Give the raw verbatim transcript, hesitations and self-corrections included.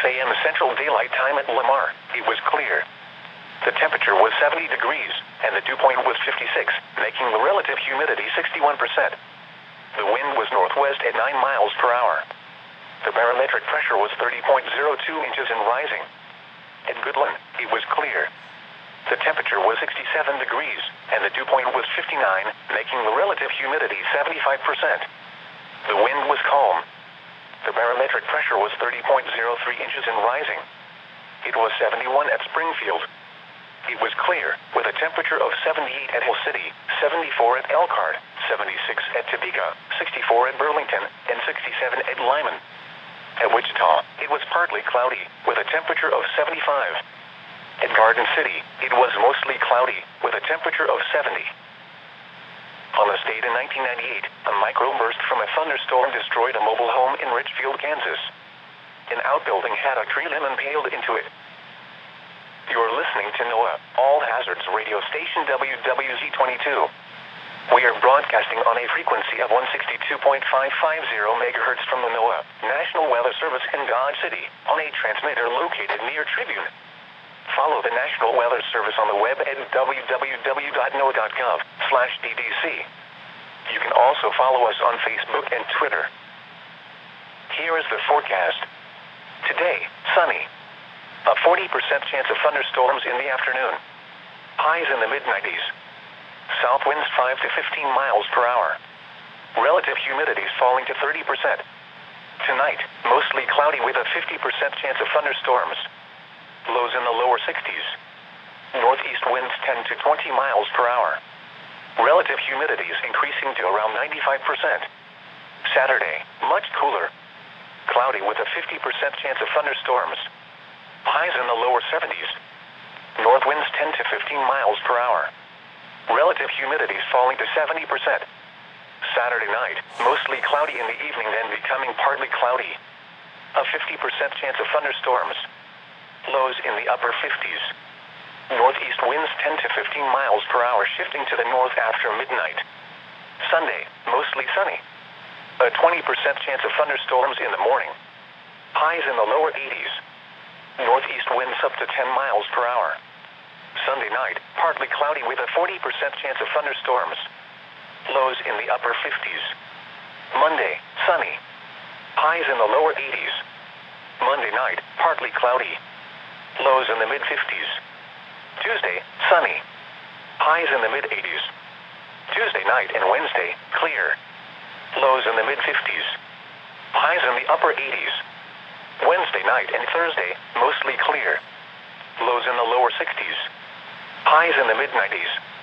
a m Central Daylight Time at Lamar, it was clear. The temperature was seventy degrees, and the dew point was fifty-six, making the relative humidity sixty-one percent. The wind was northwest at nine miles per hour. The barometric pressure was thirty point zero two inches and rising. At Goodland, it was clear. The temperature was sixty-seven degrees, and the dew point was fifty-nine, making the relative humidity seventy-five percent. The wind was calm. The barometric pressure was thirty point zero three inches and rising. It was seventy-one at Springfield. It was clear, with a temperature of seventy-eight at Hill City, seventy-four at Elkhart, seventy-six at Topeka, sixty-four at Burlington, and sixty-seven at Lyman. At Wichita, it was partly cloudy, with a temperature of seventy-five. At Garden City, it was mostly cloudy, with a temperature of seventy. On this date in nineteen ninety-eight, a microburst from a thunderstorm destroyed a mobile home in Richfield, Kansas. An outbuilding had a tree limb impaled into it. You're listening to NOAA, All Hazards Radio Station W W Z twenty-two. We are broadcasting on a frequency of one sixty-two point five five zero megahertz from the NOAA National Weather Service in Dodge City on a transmitter located near Tribune. Follow the National Weather Service on the web at w w w dot noaa dot gov slash d d c. You can also follow us on Facebook and Twitter. Here is the forecast. Today, sunny. A forty percent chance of thunderstorms in the afternoon. Highs in the mid nineties. South winds five to fifteen miles per hour. Relative humidity falling to thirty percent. Tonight, mostly cloudy with a fifty percent chance of thunderstorms. Lows in the lower sixties. Northeast winds ten to twenty miles per hour. Relative humidity is increasing to around ninety-five percent. Saturday, much cooler. Cloudy with a fifty percent chance of thunderstorms. Highs in the lower seventies. North winds ten to fifteen miles per hour. Relative humidity is falling to seventy percent. Saturday night, mostly cloudy in the evening, then becoming partly cloudy. A fifty percent chance of thunderstorms. Lows in the upper fifties. Northeast winds ten to fifteen miles per hour, shifting to the north after midnight. Sunday, mostly sunny. A twenty percent chance of thunderstorms in the morning. Highs in the lower eighties. Northeast winds up to ten miles per hour. Sunday night, partly cloudy with a forty percent chance of thunderstorms. Lows in the upper fifties. Monday, sunny. Highs in the lower eighties. Monday night, partly cloudy. Lows in the mid fifties. Tuesday, sunny. Highs in the mid eighties. Tuesday night and Wednesday, clear. Lows in the mid fifties. Highs in the upper eighties. Wednesday night and Thursday, mostly clear. Lows in the lower sixties. Highs in the mid nineties.